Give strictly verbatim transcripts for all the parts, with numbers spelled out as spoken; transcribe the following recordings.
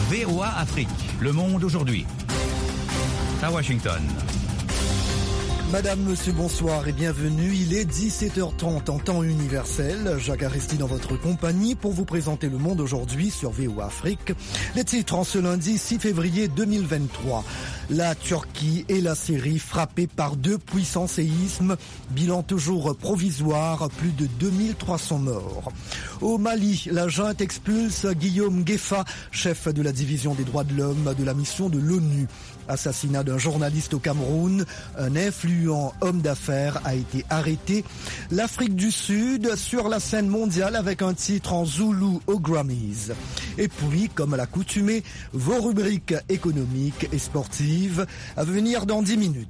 V O A Afrique, le monde aujourd'hui. À Washington. Madame, monsieur, bonsoir et bienvenue. Il est dix-sept heures trente en temps universel. Jacques Aristide dans votre compagnie pour vous présenter le monde aujourd'hui sur V O A Afrique. Les titres en ce lundi six février deux mille vingt-trois. La Turquie et la Syrie frappées par deux puissants séismes. Bilan toujours provisoire, plus de deux mille trois cents morts. Au Mali, la junte expulse Guillaume Gueffa, chef de la division des droits de l'homme de la mission de l'ONU. Assassinat d'un journaliste au Cameroun, un influent homme d'affaires a été arrêté. L'Afrique du Sud sur la scène mondiale avec un titre en zoulou aux Grammys. Et puis, comme à l'accoutumée, vos rubriques économiques et sportives à venir dans dix minutes.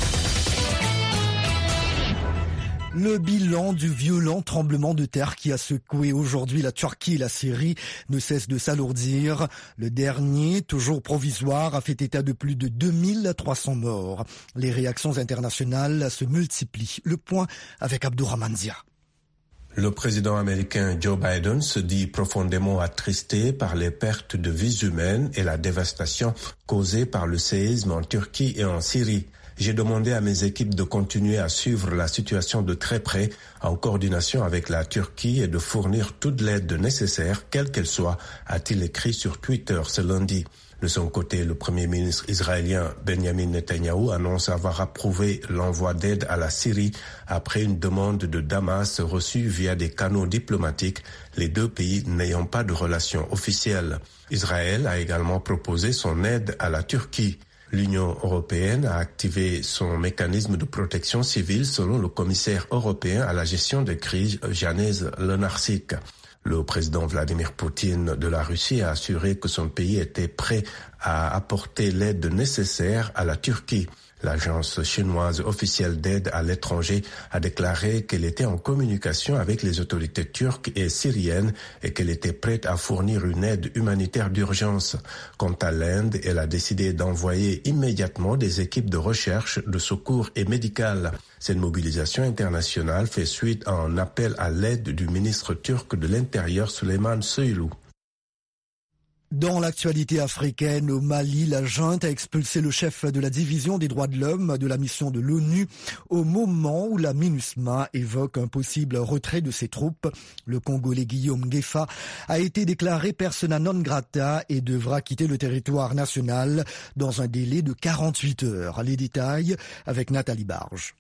Le bilan du violent tremblement de terre qui a secoué aujourd'hui la Turquie et la Syrie ne cesse de s'alourdir. Le dernier, toujours provisoire, a fait état de plus de deux mille trois cents morts. Les réactions internationales se multiplient. Le point avec Abdourahmane Zia. Le président américain Joe Biden se dit profondément attristé par les pertes de vies humaines et la dévastation causée par le séisme en Turquie et en Syrie. J'ai demandé à mes équipes de continuer à suivre la situation de très près, en coordination avec la Turquie, et de fournir toute l'aide nécessaire, quelle qu'elle soit, a-t-il écrit sur Twitter ce lundi. De son côté, le premier ministre israélien Benjamin Netanyahou annonce avoir approuvé l'envoi d'aide à la Syrie après une demande de Damas reçue via des canaux diplomatiques, les deux pays n'ayant pas de relations officielles. Israël a également proposé son aide à la Turquie. L'Union européenne a activé son mécanisme de protection civile selon le commissaire européen à la gestion des crises, Janez Lenarčič. Le président Vladimir Poutine de la Russie a assuré que son pays était prêt à apporter l'aide nécessaire à la Turquie. L'agence chinoise officielle d'aide à l'étranger a déclaré qu'elle était en communication avec les autorités turques et syriennes et qu'elle était prête à fournir une aide humanitaire d'urgence. Quant à l'Inde, elle a décidé d'envoyer immédiatement des équipes de recherche, de secours et médicales. Cette mobilisation internationale fait suite à un appel à l'aide du ministre turc de l'Intérieur Süleyman Soylu. Dans l'actualité africaine, au Mali, la junte a expulsé le chef de la division des droits de l'homme de la mission de l'ONU au moment où la MINUSMA évoque un possible retrait de ses troupes. Le Congolais Guillaume Gueffa a été déclaré persona non grata et devra quitter le territoire national dans un délai de quarante-huit heures. Les détails avec Nathalie Barge.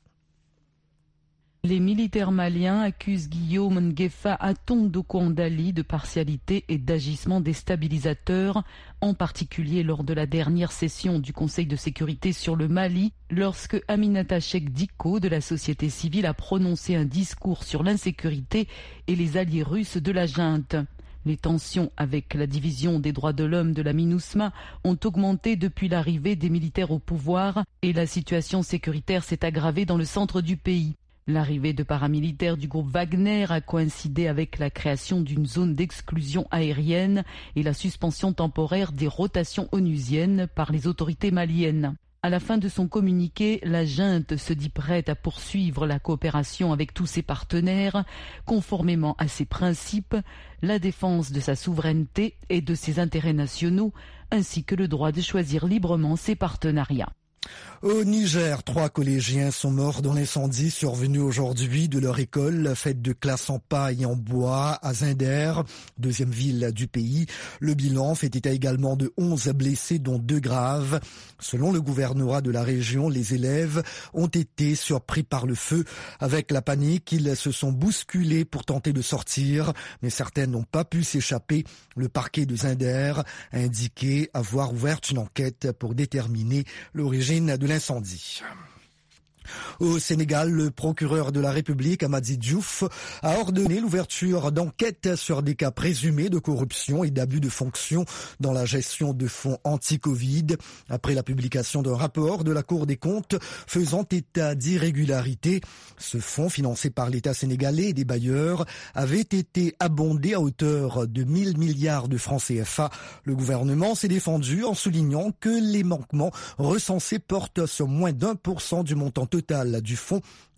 Les militaires maliens accusent Guillaume Nguefa Atondo Kouandali de partialité et d'agissement déstabilisateur, en particulier lors de la dernière session du Conseil de sécurité sur le Mali, lorsque Aminata Cheikh Diko de la société civile a prononcé un discours sur l'insécurité et les alliés russes de la junte. Les tensions avec la division des droits de l'homme de la MINUSMA ont augmenté depuis l'arrivée des militaires au pouvoir et la situation sécuritaire s'est aggravée dans le centre du pays. L'arrivée de paramilitaires du groupe Wagner a coïncidé avec la création d'une zone d'exclusion aérienne et la suspension temporaire des rotations onusiennes par les autorités maliennes. À la fin de son communiqué, la junte se dit prête à poursuivre la coopération avec tous ses partenaires, conformément à ses principes, la défense de sa souveraineté et de ses intérêts nationaux, ainsi que le droit de choisir librement ses partenariats. Au Niger, trois collégiens sont morts dans l'incendie survenu aujourd'hui de leur école faite de classe en paille et en bois à Zinder, deuxième ville du pays. Le bilan fait état également de onze blessés dont deux graves. Selon le gouvernorat de la région, les élèves ont été surpris par le feu. Avec la panique, ils se sont bousculés pour tenter de sortir, mais certains n'ont pas pu s'échapper. Le parquet de Zinder a indiqué avoir ouvert une enquête pour déterminer l'origine de l'incendie. Au Sénégal, le procureur de la République, Amady Diouf, a ordonné l'ouverture d'enquêtes sur des cas présumés de corruption et d'abus de fonction dans la gestion de fonds anti-Covid, après la publication d'un rapport de la Cour des comptes faisant état d'irrégularités. Ce fonds, financé par l'État sénégalais et des bailleurs, avait été abondé à hauteur de mille milliards de francs C F A. Le gouvernement s'est défendu en soulignant que les manquements recensés portent sur moins d'un pour cent du montant total du fonds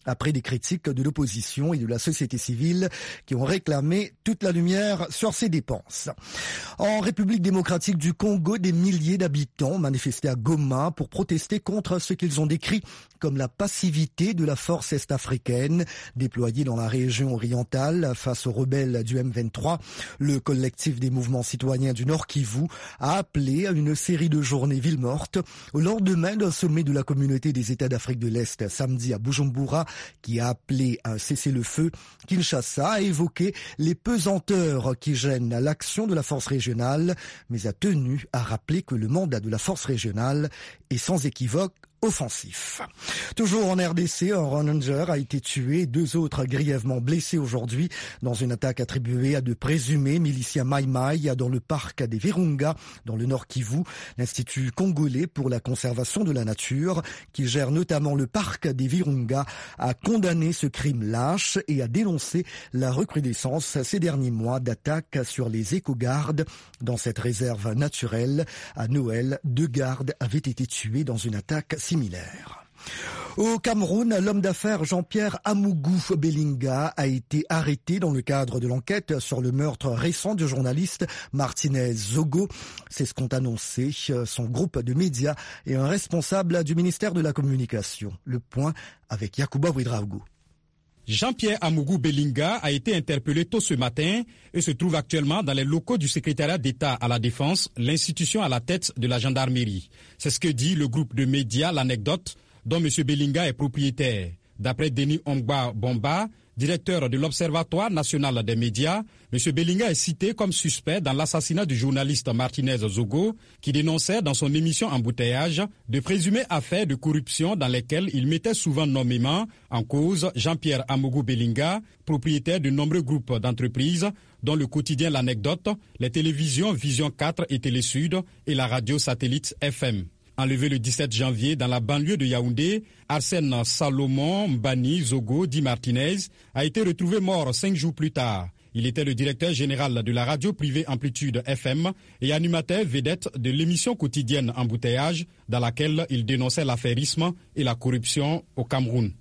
après des critiques de l'opposition et de la société civile qui ont réclamé toute la lumière sur ces dépenses. En République démocratique du Congo, des milliers d'habitants ont manifesté à Goma pour protester contre ce qu'ils ont décrit comme la passivité de la force est-africaine déployée dans la région orientale face aux rebelles du M vingt-trois. Le collectif des mouvements citoyens du Nord Kivu a appelé à une série de journées ville morte au lendemain d'un sommet de la communauté des États d'Afrique de l'Est samedi à Bujumbura qui a appelé à un cessez-le-feu. Kinshasa a évoqué les pesanteurs qui gênent l'action de la force régionale, mais a tenu à rappeler que le mandat de la force régionale est sans équivoque offensif. Toujours en R D C, un ranger a été tué, deux autres grièvement blessés aujourd'hui dans une attaque attribuée à de présumés miliciens Maï-Maï dans le parc des Virunga, dans le Nord Kivu. L'Institut congolais pour la conservation de la nature, qui gère notamment le parc des Virunga, a condamné ce crime lâche et a dénoncé la recrudescence ces derniers mois d'attaques sur les éco-gardes dans cette réserve naturelle. À Noël, deux gardes avaient été tués dans une attaque similaire. Au Cameroun, l'homme d'affaires Jean-Pierre Amougou Belinga a été arrêté dans le cadre de l'enquête sur le meurtre récent du journaliste Martinez Zogo. C'est ce qu'ont annoncé son groupe de médias et un responsable du ministère de la Communication. Le point avec Yacouba Ouedraogo. Jean-Pierre Amougou Belinga a été interpellé tôt ce matin et se trouve actuellement dans les locaux du secrétariat d'État à la Défense, l'institution à la tête de la gendarmerie. C'est ce que dit le groupe de médias L'Anecdote, dont M. Belinga est propriétaire. D'après Denis Ongba Bomba, directeur de l'Observatoire national des médias, M. Belinga est cité comme suspect dans l'assassinat du journaliste Martinez Zogo, qui dénonçait dans son émission Embouteillage de présumées affaires de corruption dans lesquelles il mettait souvent nommément en cause Jean-Pierre Amougou Belinga, propriétaire de nombreux groupes d'entreprises, dont le quotidien L'Anecdote, les télévisions Vision quatre et Télé Sud et la radio satellite F M. Enlevé le dix-sept janvier dans la banlieue de Yaoundé, Arsène Salomon Mbani Zogo, dit Martinez, a été retrouvé mort cinq jours plus tard. Il était le directeur général de la radio privée Amplitude F M et animateur vedette de l'émission quotidienne Embouteillage, dans laquelle il dénonçait l'affairisme et la corruption au Cameroun.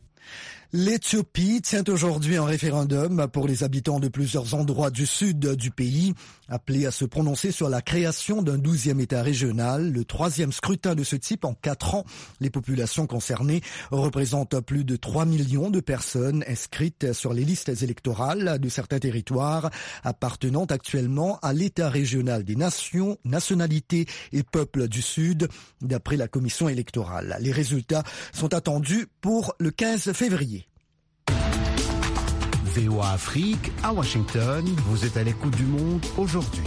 L'Éthiopie tient aujourd'hui un référendum pour les habitants de plusieurs endroits du sud du pays, appelés à se prononcer sur la création d'un douzième État régional, le troisième scrutin de ce type en quatre ans. Les populations concernées représentent plus de trois millions de personnes inscrites sur les listes électorales de certains territoires appartenant actuellement à l'État régional des nations, nationalités et peuples du Sud, d'après la commission électorale. Les résultats sont attendus pour le quinze février. V O A Afrique, à Washington, vous êtes à l'écoute du monde aujourd'hui.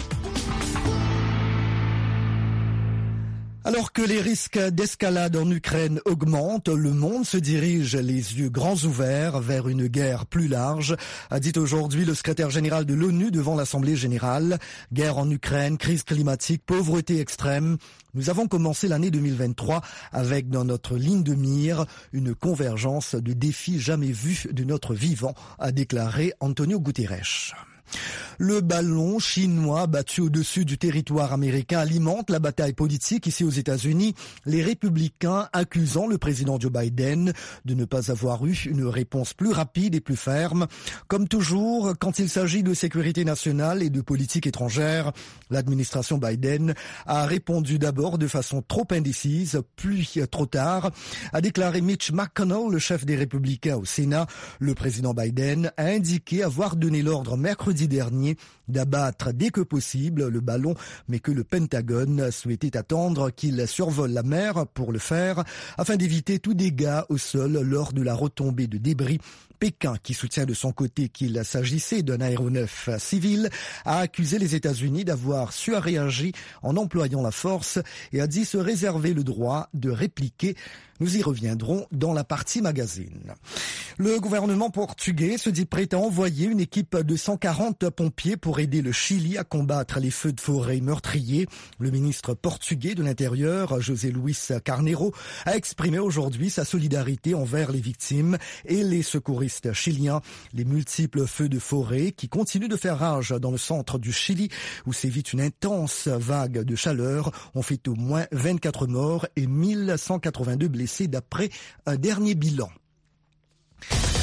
Alors que les risques d'escalade en Ukraine augmentent, le monde se dirige les yeux grands ouverts vers une guerre plus large, a dit aujourd'hui le secrétaire général de l'ONU devant l'Assemblée générale. Guerre en Ukraine, crise climatique, pauvreté extrême. Nous avons commencé l'année deux mille vingt-trois avec dans notre ligne de mire une convergence de défis jamais vus de notre vivant, a déclaré Antonio Guterres. Le ballon chinois battu au-dessus du territoire américain alimente la bataille politique ici aux États-Unis, les républicains accusant le président Joe Biden de ne pas avoir eu une réponse plus rapide et plus ferme. Comme toujours, quand il s'agit de sécurité nationale et de politique étrangère, l'administration Biden a répondu d'abord de façon trop indécise, puis trop tard, a déclaré Mitch McConnell, le chef des républicains au Sénat. Le président Biden a indiqué avoir donné l'ordre mercredi dernier d'abattre dès que possible le ballon, mais que le Pentagone souhaitait attendre qu'il survole la mer pour le faire, afin d'éviter tout dégât au sol lors de la retombée de débris. Pékin, qui soutient de son côté qu'il s'agissait d'un aéronef civil, a accusé les États-Unis d'avoir surréagi en employant la force et a dit se réserver le droit de répliquer. Nous y reviendrons dans la partie magazine. Le gouvernement portugais se dit prêt à envoyer une équipe de cent quarante pompiers pour aider le Chili à combattre les feux de forêt meurtriers. Le ministre portugais de l'Intérieur, José Luis Carneiro, a exprimé aujourd'hui sa solidarité envers les victimes et les secouristes chiliens. Les multiples feux de forêt qui continuent de faire rage dans le centre du Chili, où sévit une intense vague de chaleur, ont fait au moins vingt-quatre morts et mille cent quatre-vingt-deux blessés d'après un dernier bilan.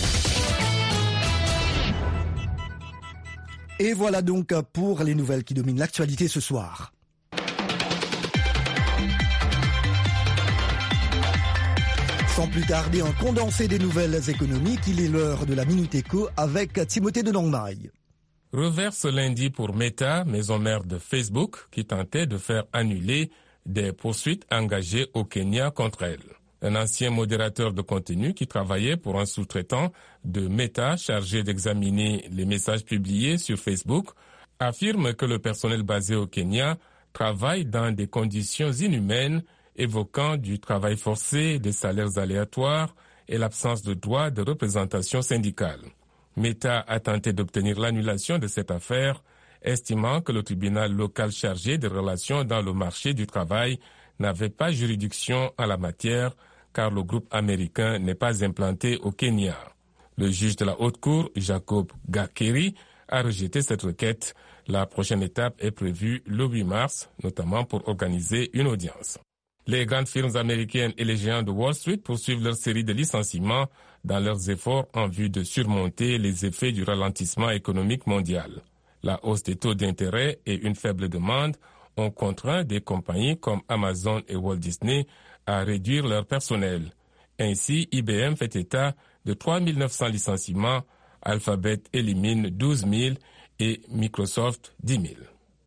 Et voilà donc pour les nouvelles qui dominent l'actualité ce soir. Sans plus tarder, un condensé des nouvelles économiques, il est l'heure de la Minute Éco avec Timothée de Longmaille. Revers ce lundi pour Meta, maison mère de Facebook, qui tentait de faire annuler des poursuites engagées au Kenya contre elle. Un ancien modérateur de contenu qui travaillait pour un sous-traitant de Meta chargé d'examiner les messages publiés sur Facebook affirme que le personnel basé au Kenya travaille dans des conditions inhumaines, évoquant du travail forcé, des salaires aléatoires et l'absence de droit de représentation syndicale. Meta a tenté d'obtenir l'annulation de cette affaire, estimant que le tribunal local chargé des relations dans le marché du travail n'avait pas juridiction en la matière, car le groupe américain n'est pas implanté au Kenya. Le juge de la Haute Cour, Jacob Gakeri, a rejeté cette requête. La prochaine étape est prévue le huit mars, notamment pour organiser une audience. Les grandes firmes américaines et les géants de Wall Street poursuivent leur série de licenciements dans leurs efforts en vue de surmonter les effets du ralentissement économique mondial. La hausse des taux d'intérêt et une faible demande ont contraint des compagnies comme Amazon et Walt Disney à réduire leur personnel. Ainsi, I B M fait état de trois mille neuf cents licenciements, Alphabet élimine douze mille et Microsoft dix mille.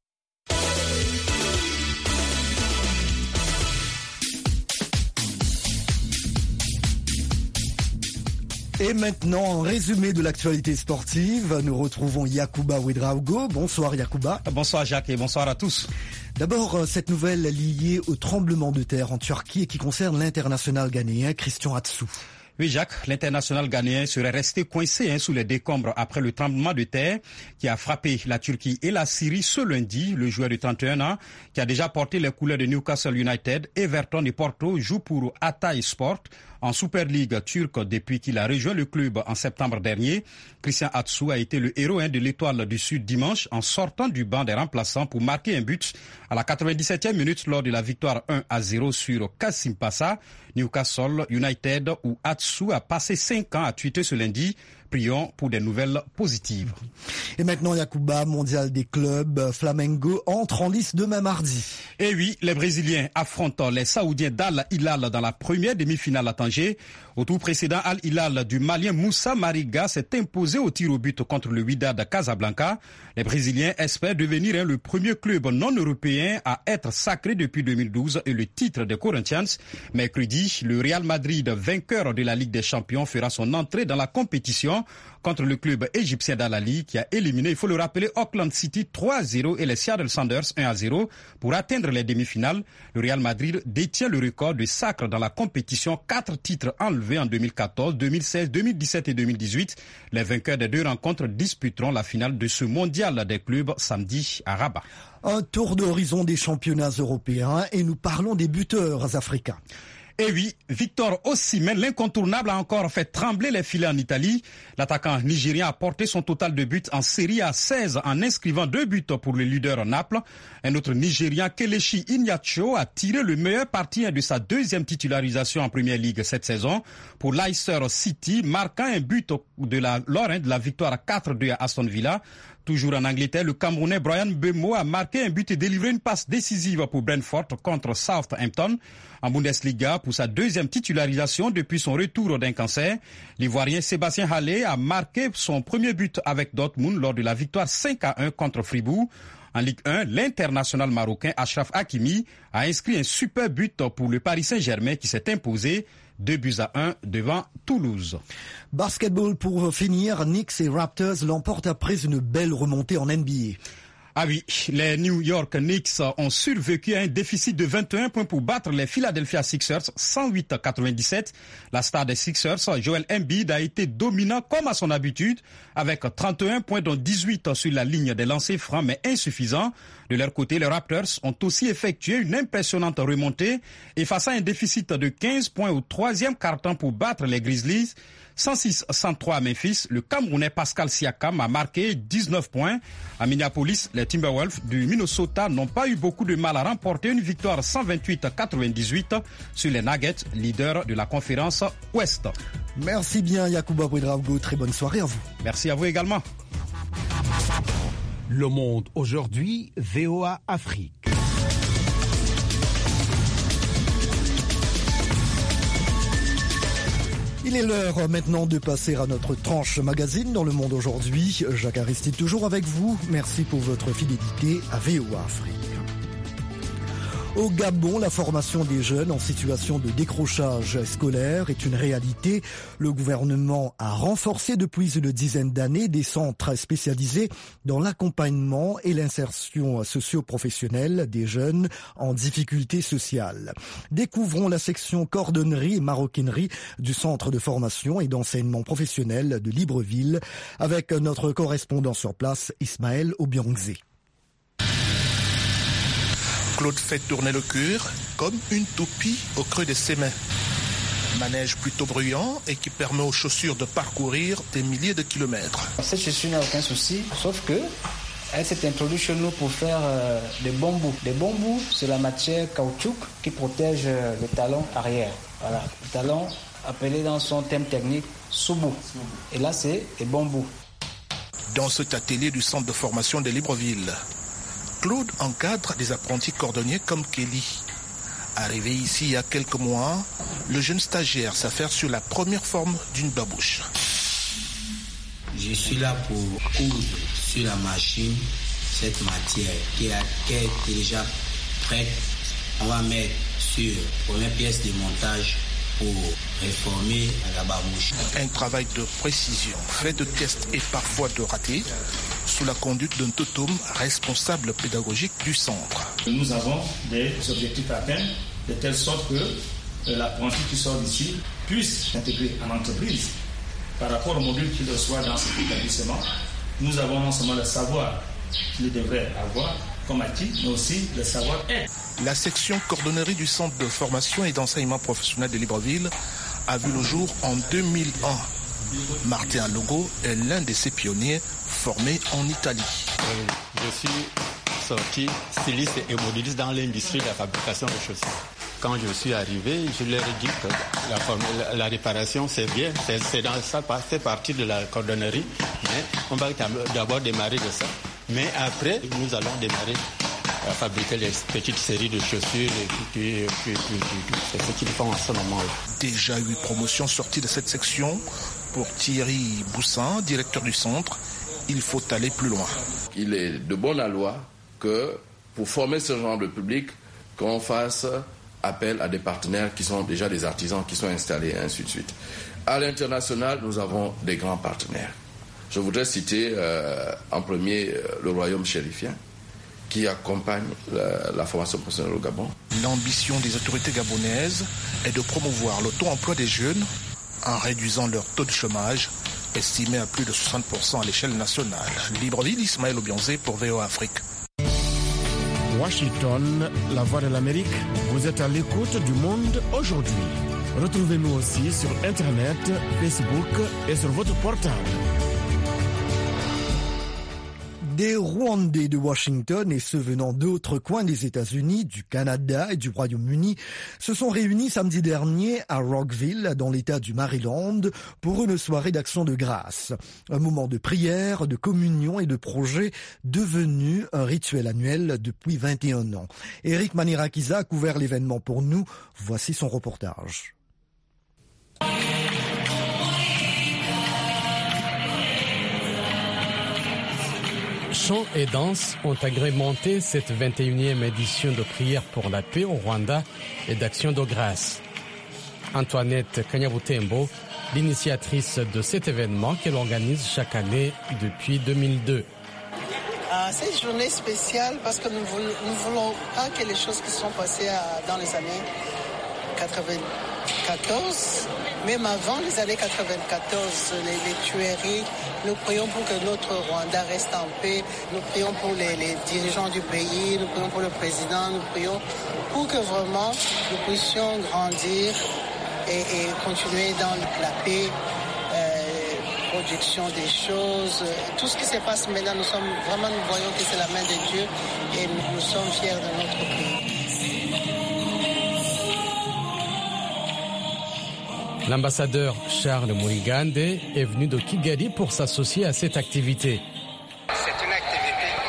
Et maintenant, en résumé de l'actualité sportive, nous retrouvons Yacouba Ouedraogo. Bonsoir Yacouba. Bonsoir Jacques et bonsoir à tous. D'abord, cette nouvelle liée au tremblement de terre en Turquie et qui concerne l'international ghanéen Christian Atsu. Oui Jacques, l'international ghanéen serait resté coincé hein, sous les décombres après le tremblement de terre qui a frappé la Turquie et la Syrie ce lundi. Le joueur de trente et un ans qui a déjà porté les couleurs de Newcastle United, Everton et Porto joue pour Hatay Sport en Super League turque depuis qu'il a rejoint le club en septembre dernier. Christian Atsu a été le héros hein, de l'Étoile du Sud dimanche en sortant du banc des remplaçants pour marquer un but à la quatre-vingt-dix-septième minute lors de la victoire un à zéro sur Kassim Passa. Newcastle United où Atsu a passé cinq ans à tweeter ce lundi. Prions pour des nouvelles positives. Et maintenant, Yacouba, mondial des clubs, Flamengo entre en lice demain mardi. Et oui, les Brésiliens affrontent les Saoudiens d'Al Hilal dans la première demi-finale à Tanger. Au tour précédent, Al Hilal du Malien Moussa Mariga s'est imposé au tir au but contre le Wydad Casablanca. Les Brésiliens espèrent devenir hein, le premier club non européen à être sacré depuis deux mille douze et le titre de Corinthians. Mercredi, le Real Madrid, vainqueur de la Ligue des Champions, fera son entrée dans la compétition contre le club égyptien d'Al-Ahly qui a éliminé, il faut le rappeler, Auckland City trois à zéro et les Seattle Sounders un à zéro pour atteindre les demi-finales. Le Real Madrid détient le record de sacre dans la compétition, quatre titres enlevés en deux mille quatorze, deux mille seize, deux mille dix-sept et deux mille dix-huit. Les vainqueurs des deux rencontres disputeront la finale de ce mondial des clubs samedi à Rabat. Un tour d'horizon des championnats européens et nous parlons des buteurs africains. Et oui, Victor Osimhen, l'incontournable, a encore fait trembler les filets en Italie. L'attaquant nigérien a porté son total de buts en série à seize en inscrivant deux buts pour le leader Naples. Un autre Nigérian, Kelechi Iheanacho, a tiré le meilleur parti de sa deuxième titularisation en Premier League cette saison pour Leicester City, marquant un but de la, lors de la victoire quatre deux à Aston Villa. Toujours en Angleterre, le Camerounais Brian Mbeumo a marqué un but et délivré une passe décisive pour Brentford contre Southampton. En Bundesliga, pour sa deuxième titularisation depuis son retour d'un cancer, l'Ivoirien Sébastien Haller a marqué son premier but avec Dortmund lors de la victoire cinq à un contre Fribourg. En Ligue un, l'international marocain Achraf Hakimi a inscrit un super but pour le Paris Saint-Germain qui s'est imposé deux buts à un devant Toulouse. Basketball pour finir, Knicks et Raptors l'emportent après une belle remontée en N B A. Ah oui, les New York Knicks ont survécu à un déficit de vingt et un points pour battre les Philadelphia Sixers cent huit à quatre-vingt-dix-sept. La star des Sixers, Joel Embiid, a été dominant comme à son habitude avec trente et un points dont dix-huit sur la ligne des lancers francs mais insuffisants. De leur côté, les Raptors ont aussi effectué une impressionnante remontée et face à un déficit de quinze points au troisième quart-temps pour battre les Grizzlies cent six à cent trois à Memphis, le Camerounais Pascal Siakam a marqué dix-neuf points. À Minneapolis, les Timberwolves du Minnesota n'ont pas eu beaucoup de mal à remporter une victoire cent vingt-huit à quatre-vingt-dix-huit sur les Nuggets, leaders de la conférence Ouest. Merci bien Yacouba Ouedraogo, très bonne soirée à vous. Merci à vous également. Le Monde aujourd'hui, V O A Afrique. Il est l'heure maintenant de passer à notre tranche magazine dans Le Monde aujourd'hui. Jacques Aristide toujours avec vous. Merci pour votre fidélité à V O A Afrique. Au Gabon, la formation des jeunes en situation de décrochage scolaire est une réalité. Le gouvernement a renforcé depuis une dizaine d'années des centres spécialisés dans l'accompagnement et l'insertion socio-professionnelle des jeunes en difficulté sociale. Découvrons la section cordonnerie et maroquinerie du centre de formation et d'enseignement professionnel de Libreville avec notre correspondant sur place, Ismaël Obiangzé. Claude fait tourner le cuir comme une toupie au creux de ses mains. Manège plutôt bruyant et qui permet aux chaussures de parcourir des milliers de kilomètres. Cette chaussure n'a aucun souci, sauf que elle s'est introduite chez nous pour faire euh, des bambous. Des bambous, c'est la matière caoutchouc qui protège euh, le talon arrière. Voilà, le talon appelé dans son terme technique soubou. Et là, c'est des bambous. Dans cet atelier du centre de formation de Libreville, Claude encadre des apprentis cordonniers comme Kelly. Arrivé ici il y a quelques mois, le jeune stagiaire s'affaire sur la première forme d'une babouche. Je suis là pour coudre sur la machine cette matière qui est déjà prête. On va mettre sur la première pièce de montage pour réformer la babouche. Un travail de précision, fait de tests et parfois de ratés, sous la conduite d'un totum responsable pédagogique du centre. Nous avons des objectifs à atteindre de telle sorte que l'apprenti qui sort d'ici puisse s'intégrer en entreprise. Par rapport au module qu'il reçoit dans cet établissement, nous avons non seulement le savoir qu'il devrait avoir comme acquis, mais aussi le savoir-être. La section cordonnerie du centre de formation et d'enseignement professionnel de Libreville a vu le jour en deux mille un. Martin Logo est l'un de ces pionniers formés en Italie. Je suis sorti styliste et modéliste dans l'industrie de la fabrication de chaussures. Quand je suis arrivé, je leur ai dit que la, forme, la, la réparation, c'est bien, c'est, c'est dans ça, c'est partie de la cordonnerie, mais on va d'abord démarrer de ça. Mais après, nous allons démarrer à fabriquer les petites séries de chaussures et puis, puis, puis, puis, c'est ce qu'ils font en ce moment. Déjà huit promotions sorties de cette section. Pour Thierry Boussin, directeur du centre, il faut aller plus loin. Il est de bonne loi que pour former ce genre de public, qu'on fasse appel à des partenaires qui sont déjà des artisans qui sont installés et ainsi de suite. À l'international, nous avons des grands partenaires. Je voudrais citer euh, en premier euh, le royaume chérifien qui accompagne la, la formation professionnelle au Gabon. L'ambition des autorités gabonaises est de promouvoir l'auto-emploi des jeunes en réduisant leur taux de chômage, estimé à plus de soixante pour cent à l'échelle nationale. Libreville, Ismaël Obiangzé pour V O A Afrique. Washington, la voix de l'Amérique, vous êtes à l'écoute du Monde aujourd'hui. Retrouvez-nous aussi sur Internet, Facebook et sur votre portable. Des Rwandais de Washington et ceux venant d'autres coins des États-Unis, du Canada et du Royaume-Uni se sont réunis samedi dernier à Rockville, dans l'État du Maryland, pour une soirée d'action de grâce. Un moment de prière, de communion et de projet devenu un rituel annuel depuis vingt et un ans. Eric Manirakiza a couvert l'événement pour nous. Voici son reportage. Chants et danses ont agrémenté cette vingt et unième édition de prière pour la paix au Rwanda et d'action de grâce. Antoinette Kanyabutembo, l'initiatrice de cet événement qu'elle organise chaque année depuis deux mille deux. Euh, c'est une journée spéciale parce que nous voulons, nous voulons pas que les choses qui sont passées à, dans les années quatre-vingt-quatorze, même avant les années quatre-vingt-quatorze, les, les tueries, nous prions pour que notre Rwanda reste en paix, nous prions pour les, les dirigeants du pays, nous prions pour le président, nous prions pour que vraiment nous puissions grandir et, et continuer dans la paix, euh, production des choses. Tout ce qui se passe maintenant, nous sommes vraiment, nous voyons que c'est la main de Dieu et nous, nous sommes fiers de notre pays. L'ambassadeur Charles Murigande est venu de Kigali pour s'associer à cette activité. C'est une activité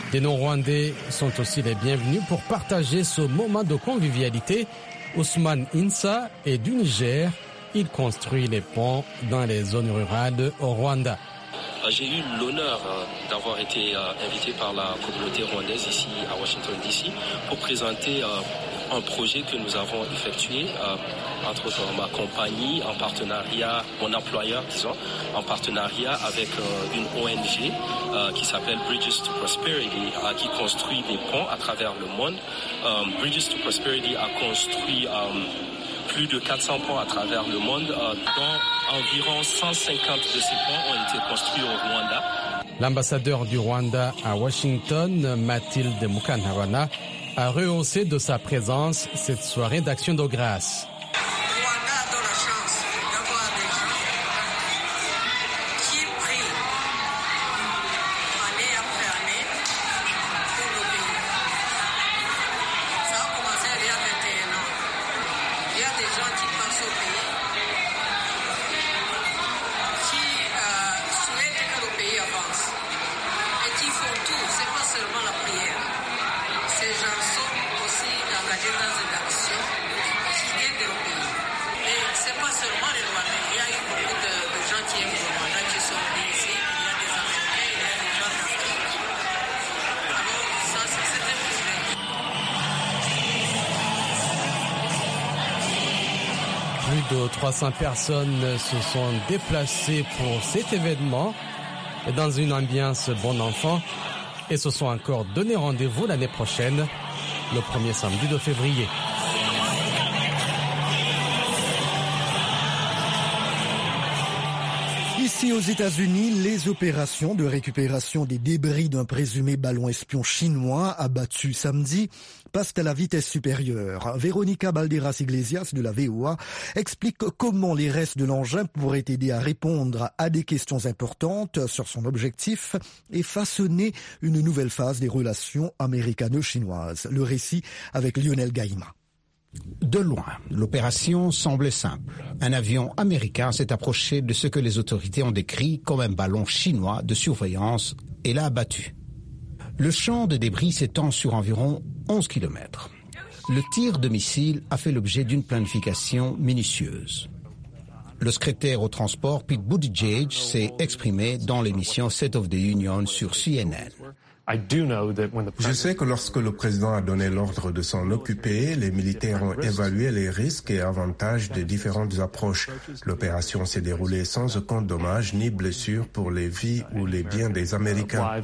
Des non-rwandais sont aussi les bienvenus pour partager ce moment de convivialité. Ousmane Insa est du Niger. Il construit les ponts dans les zones rurales au Rwanda. J'ai eu l'honneur d'avoir été invité par la communauté rwandaise ici à Washington D C pour présenter un projet que nous avons effectué, entre autres ma compagnie, en partenariat, mon employeur, disons, en partenariat avec une O N G qui s'appelle Bridges to Prosperity, qui construit des ponts à travers le monde. Bridges to Prosperity a construit plus de quatre cents ponts à travers le monde, dont environ cent cinquante de ces ponts ont été construits au Rwanda. L'ambassadeur du Rwanda à Washington, Mathilde Mukantabana, a rehaussé de sa présence cette soirée d'action de grâce. Plus de trois cents personnes se sont déplacées pour cet événement dans une ambiance bon enfant et se sont encore donné rendez-vous l'année prochaine, le premier samedi de février. Ici aux États-Unis, les opérations de récupération des débris d'un présumé ballon espion chinois abattu samedi passent à la vitesse supérieure. Véronica Balderas Iglesias de la V O A explique comment les restes de l'engin pourraient aider à répondre à des questions importantes sur son objectif et façonner une nouvelle phase des relations américano-chinoises. Le récit avec Lionel Gaïma. De loin, l'opération semblait simple. Un avion américain s'est approché de ce que les autorités ont décrit comme un ballon chinois de surveillance et l'a abattu. Le champ de débris s'étend sur environ onze kilomètres. Le tir de missile a fait l'objet d'une planification minutieuse. Le secrétaire au transport, Pete Buttigieg, s'est exprimé dans l'émission State of the Union sur C N N. Je sais que lorsque le président a donné l'ordre de s'en occuper, les militaires ont évalué les risques et avantages des différentes approches. L'opération s'est déroulée sans aucun dommage ni blessure pour les vies ou les biens des Américains.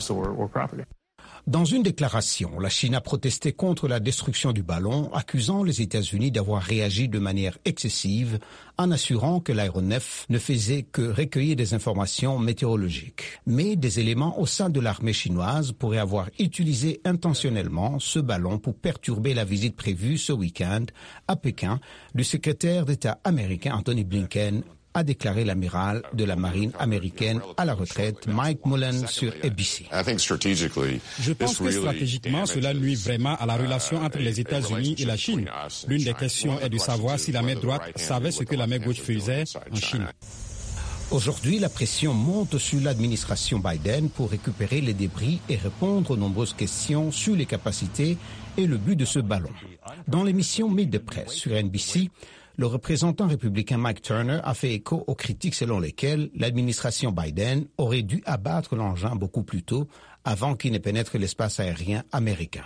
Dans une déclaration, la Chine a protesté contre la destruction du ballon, accusant les États-Unis d'avoir réagi de manière excessive en assurant que l'aéronef ne faisait que recueillir des informations météorologiques. Mais des éléments au sein de l'armée chinoise pourraient avoir utilisé intentionnellement ce ballon pour perturber la visite prévue ce week-end à Pékin du secrétaire d'État américain Anthony Blinken, a déclaré l'amiral de la marine américaine à la retraite Mike Mullen sur A B C. Je pense que stratégiquement, cela nuit vraiment à la relation entre les États-Unis et la Chine. L'une des questions est de savoir si la main droite savait ce que la main gauche faisait en Chine. Aujourd'hui, la pression monte sur l'administration Biden pour récupérer les débris et répondre aux nombreuses questions sur les capacités et le but de ce ballon. Dans l'émission Meet the Press sur N B C, le représentant républicain Mike Turner a fait écho aux critiques selon lesquelles l'administration Biden aurait dû abattre l'engin beaucoup plus tôt avant qu'il ne pénètre l'espace aérien américain.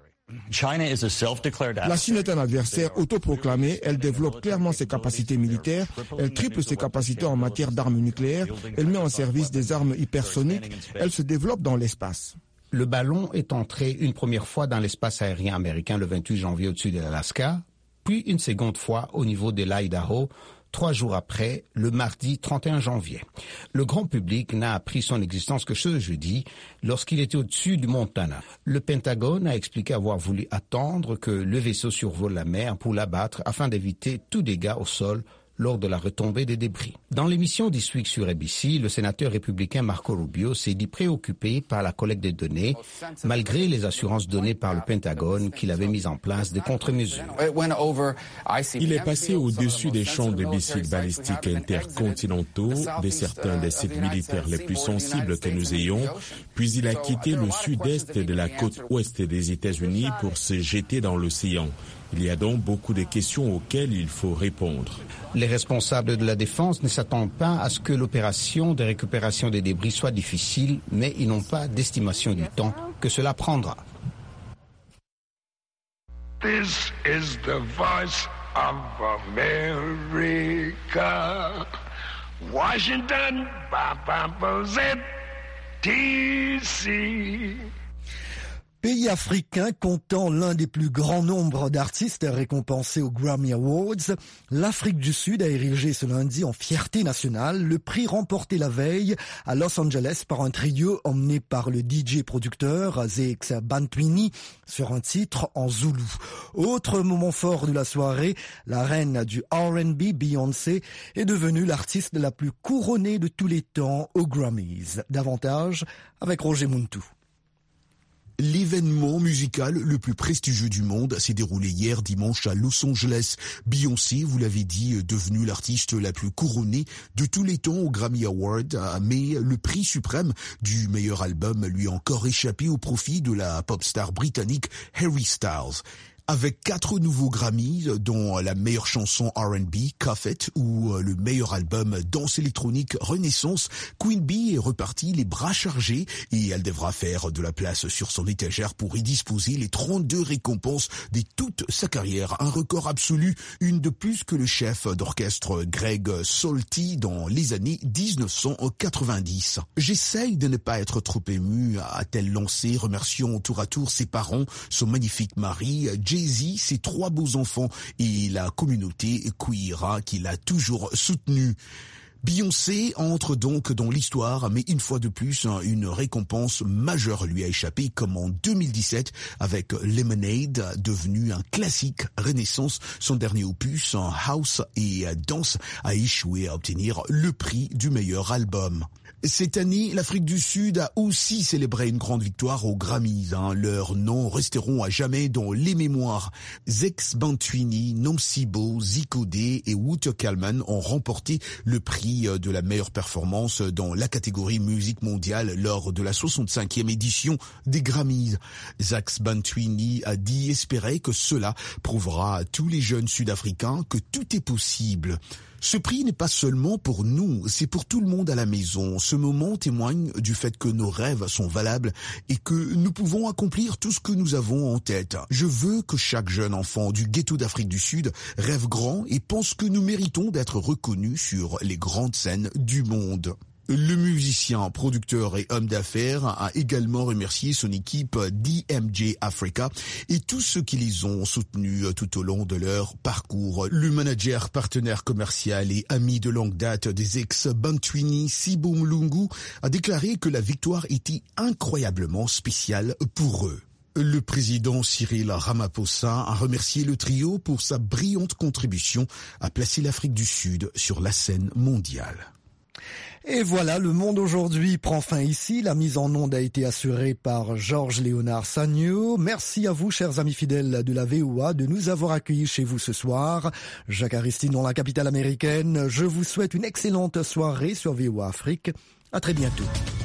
La Chine est un adversaire autoproclamé, elle développe clairement ses capacités militaires, elle triple ses capacités en matière d'armes nucléaires, elle met en service des armes hypersoniques, elle se développe dans l'espace. Le ballon est entré une première fois dans l'espace aérien américain le vingt-huit janvier au-dessus de l'Alaska, puis une seconde fois au niveau de l'Idaho, trois jours après, le mardi trente et un janvier. Le grand public n'a appris son existence que ce jeudi, lorsqu'il était au-dessus du Montana. Le Pentagone a expliqué avoir voulu attendre que le vaisseau survole la mer pour l'abattre afin d'éviter tout dégât au sol lors de la retombée des débris. Dans l'émission This Week sur A B C, le sénateur républicain Marco Rubio s'est dit préoccupé par la collecte des données, malgré les assurances données par le Pentagone qu'il avait mis en place des contre-mesures. Il est passé au-dessus des champs de missiles balistiques intercontinentaux, de certains des sites militaires les plus sensibles que nous ayons, puis il a quitté le sud-est de la côte ouest des États-Unis pour se jeter dans l'océan. Il y a donc beaucoup de questions auxquelles il faut répondre. Les responsables de la défense ne s'attendent pas à ce que l'opération de récupération des débris soit difficile, mais ils n'ont pas d'estimation du temps que cela prendra. This is the voice of America. Washington, D C Pays africain comptant l'un des plus grands nombres d'artistes récompensés aux Grammy Awards, l'Afrique du Sud a érigé ce lundi en fierté nationale le prix remporté la veille à Los Angeles par un trio emmené par le D J producteur Zakes Bantwini sur un titre en zoulou. Autre moment fort de la soirée, la reine du R and B, Beyoncé, est devenue l'artiste la plus couronnée de tous les temps aux Grammys. Davantage avec Roger Muntu. L'événement musical le plus prestigieux du monde s'est déroulé hier dimanche à Los Angeles. Beyoncé, vous l'avez dit, est devenue l'artiste la plus couronnée de tous les temps aux Grammy Awards, mais le prix suprême du meilleur album lui a encore échappé au profit de la pop star britannique Harry Styles. Avec quatre nouveaux Grammys, dont la meilleure chanson R and B, Cuff It, ou le meilleur album danse électronique Renaissance, Queen Bee est repartie les bras chargés et elle devra faire de la place sur son étagère pour y disposer les trente-deux récompenses de toute sa carrière. Un record absolu, une de plus que le chef d'orchestre Greg Solti dans les années dix-neuf cent quatre-vingt-dix. J'essaye de ne pas être trop ému, a-t-elle lancé, remerciant tour à tour ses parents, son magnifique mari, Jay-Z, ses trois beaux enfants et la communauté queer qui l'a toujours soutenu. Beyoncé entre donc dans l'histoire, mais une fois de plus, une récompense majeure lui a échappé, comme en deux mille dix-sept avec Lemonade, devenu un classique. Renaissance, son dernier opus, House et Dance, a échoué à obtenir le prix du meilleur album. Cette année, l'Afrique du Sud a aussi célébré une grande victoire aux Grammys. Hein. Leurs noms resteront à jamais dans les mémoires. Zakes Bantwini, Nomsibo, Zico D et Wouter Kalman ont remporté le prix de la meilleure performance dans la catégorie musique mondiale lors de la soixante-cinquième édition des Grammys. Zakes Bantwini a dit espérer que cela prouvera à tous les jeunes Sud-Africains que tout est possible. Ce prix n'est pas seulement pour nous, c'est pour tout le monde à la maison. Ce moment témoigne du fait que nos rêves sont valables et que nous pouvons accomplir tout ce que nous avons en tête. Je veux que chaque jeune enfant du ghetto d'Afrique du Sud rêve grand et pense que nous méritons d'être reconnus sur les grandes scènes du monde. Le musicien, producteur et homme d'affaires a également remercié son équipe D M J Africa et tous ceux qui les ont soutenus tout au long de leur parcours. Le manager, partenaire commercial et ami de longue date des ex-Bantwini, Sibo Mlungu, a déclaré que la victoire était incroyablement spéciale pour eux. Le président Cyril Ramaphosa a remercié le trio pour sa brillante contribution à placer l'Afrique du Sud sur la scène mondiale. Et voilà, le monde aujourd'hui prend fin ici. La mise en onde a été assurée par Georges-Léonard Sagno. Merci à vous, chers amis fidèles de la V O A, de nous avoir accueillis chez vous ce soir. Jacques Aristide dans la capitale américaine. Je vous souhaite une excellente soirée sur V O A Afrique. À très bientôt.